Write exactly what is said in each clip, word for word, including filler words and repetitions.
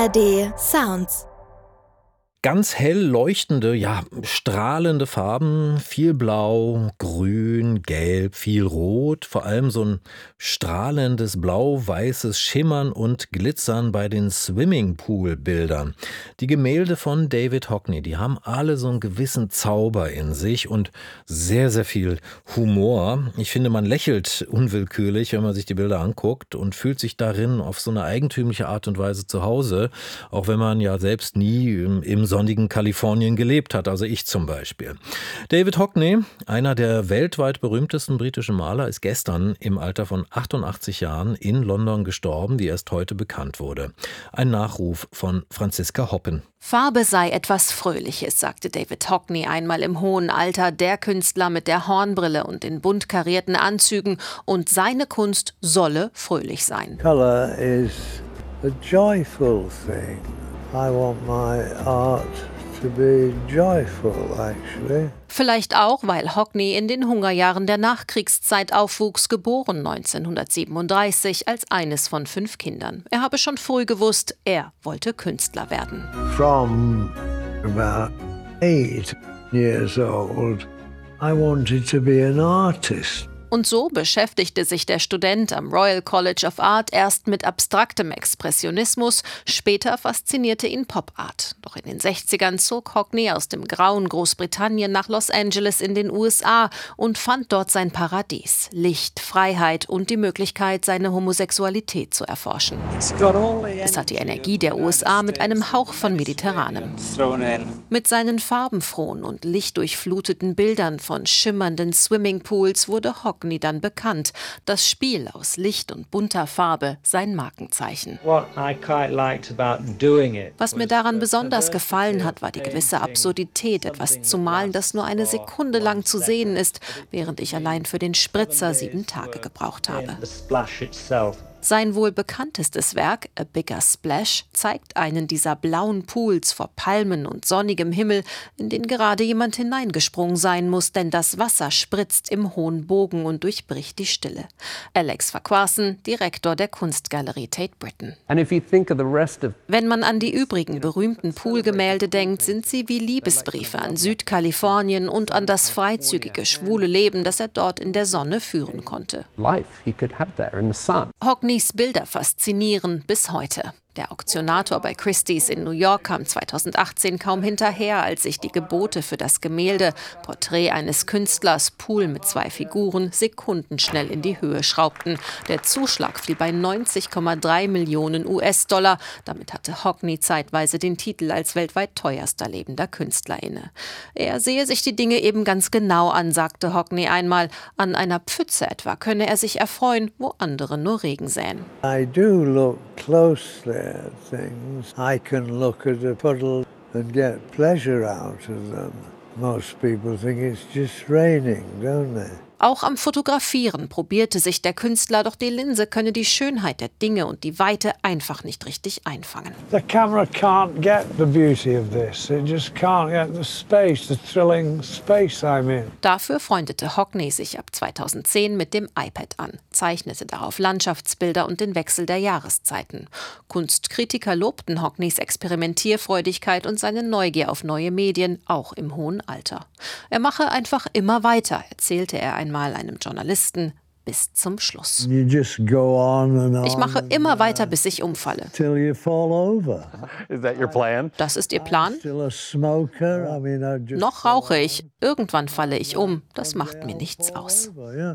A R D Sounds. Ganz hell leuchtende, ja, strahlende Farben, viel Blau, Grün, Gelb, viel Rot, vor allem so ein strahlendes blau-weißes Schimmern und Glitzern bei den Swimmingpool-Bildern. Die Gemälde von David Hockney, die haben alle so einen gewissen Zauber in sich und sehr, sehr viel Humor. Ich finde, man lächelt unwillkürlich, wenn man sich die Bilder anguckt und fühlt sich darin auf so eine eigentümliche Art und Weise zu Hause, auch wenn man ja selbst nie im, im sonnigen Kalifornien gelebt hat, also ich zum Beispiel. David Hockney, einer der weltweit berühmtesten britischen Maler, ist gestern im Alter von achtundachtzig Jahren in London gestorben, wie erst heute bekannt wurde. Ein Nachruf von Franziska Hoppen. Farbe sei etwas Fröhliches, sagte David Hockney einmal im hohen Alter, der Künstler mit der Hornbrille und den bunt karierten Anzügen, und seine Kunst solle fröhlich sein. Color is a joyful thing. I want my art to be joyful, actually. Vielleicht auch, weil Hockney in den Hungerjahren der Nachkriegszeit aufwuchs, geboren neunzehnhundertsiebenunddreißig als eines von fünf Kindern. Er habe schon früh gewusst, er wollte Künstler werden. From about eight years old, I wanted to be an artist. Und so beschäftigte sich der Student am Royal College of Art erst mit abstraktem Expressionismus, später faszinierte ihn Pop-Art. Doch in den sechzigern zog Hockney aus dem grauen Großbritannien nach Los Angeles in den U S A und fand dort sein Paradies: Licht, Freiheit und die Möglichkeit, seine Homosexualität zu erforschen. Es hat die Energie der U S A mit einem Hauch von Mediterranem. Mit seinen farbenfrohen und lichtdurchfluteten Bildern von schimmernden Swimmingpools wurde Hockney dann bekannt. Das Spiel aus Licht und bunter Farbe sein Markenzeichen. Was mir daran besonders gefallen hat, war die gewisse Absurdität, etwas zu malen, das nur eine Sekunde lang zu sehen ist, während ich allein für den Spritzer sieben Tage gebraucht habe. Sein wohl bekanntestes Werk, A Bigger Splash, zeigt einen dieser blauen Pools vor Palmen und sonnigem Himmel, in den gerade jemand hineingesprungen sein muss, denn das Wasser spritzt im hohen Bogen und durchbricht die Stille. Alex Farquharson, Direktor der Kunstgalerie Tate Britain. Wenn man an die übrigen berühmten Poolgemälde denkt, sind sie wie Liebesbriefe an Südkalifornien und an das freizügige, schwule Leben, das er dort in der Sonne führen konnte. Hockneys Bilder faszinieren bis heute. Der Auktionator bei Christie's in New York kam zweitausendachtzehn kaum hinterher, als sich die Gebote für das Gemälde Porträt eines Künstlers, Pool mit zwei Figuren, sekundenschnell in die Höhe schraubten. Der Zuschlag fiel bei neunzig Komma drei Millionen U S-Dollar. Damit hatte Hockney zeitweise den Titel als weltweit teuerster lebender Künstler inne. Er sehe sich die Dinge eben ganz genau an, sagte Hockney einmal. An einer Pfütze etwa könne er sich erfreuen, wo andere nur Regen säen. I do look closely at things. I can look at a puddle and get pleasure out of them. Most people think it's just raining, don't they? Auch am Fotografieren probierte sich der Künstler, doch die Linse könne die Schönheit der Dinge und die Weite einfach nicht richtig einfangen. The camera can't get the beauty of this. It just can't get the space, the thrilling space I'm in. Dafür freundete Hockney sich ab zweitausendzehn mit dem iPad an, zeichnete darauf Landschaftsbilder und den Wechsel der Jahreszeiten. Kunstkritiker lobten Hockneys Experimentierfreudigkeit und seine Neugier auf neue Medien, auch im hohen Alter. Er mache einfach immer weiter, erzählte er einmal einem Journalisten, bis zum Schluss. Ich mache immer weiter, bis ich umfalle. Das ist Ihr Plan? Noch rauche ich. Irgendwann falle ich um. Das macht mir nichts aus.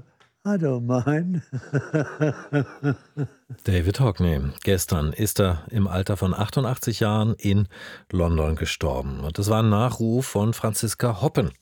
David Hockney. Gestern ist er im Alter von achtundachtzig Jahren in London gestorben. Und das war ein Nachruf von Franziska Hoppen.